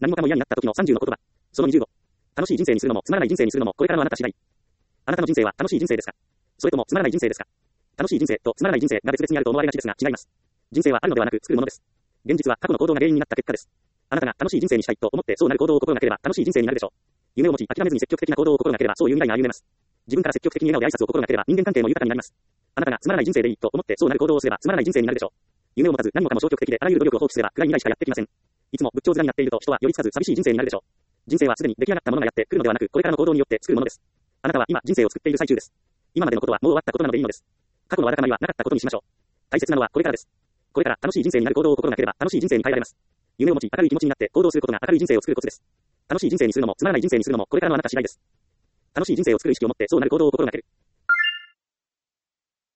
何もかも嫌になった時の30の言葉。その25。楽しい人生にするのもつまらない人生にするのもこれからのあなた次第。あなたの人生は楽しい人生ですか？それともつまらない人生ですか？楽しい人生とつまらない人生が別々にあると思われがちですが違います。人生はあるのではなく作るものです。現実は過去の行動が原因になった結果です。あなたが楽しい人生にしたいと思ってそうなる行動を心がければ楽しい人生になるでしょう。夢を持ち諦めずに積極的な行動を心がければそういう未来が歩めます。自分から積極的に笑顔で挨拶を心がければ人間関係も豊かになります。あなたがつまらない人生でいいと思ってそうなる行動をすればつまらない人生になるでしょう。夢を持たず何もかも消極的であらゆる努力を放棄すれば暗い未来しかやってきません。いつも仏頂面になっていると人は寄りつかず寂しい人生になるでしょう。人生はすでに出来上がったものがやってくるのではなくこれからの行動によって作るものです。あなたは今人生を作っている最中です。今までのことはもう終わったことなのでいいのです。過去のわだかまりはなかったことにしましょう。大切なのはこれからです。これから楽しい人生になる行動を心がければ楽しい人生に変えられます。夢を持ち明るい気持ちになって行動することが明るい人生を作るコツです。楽しい人生にするのもつまらない人生にするのもこれからのあなた次第です。楽しい人生を作る意識を持ってそうなる行動を心がける。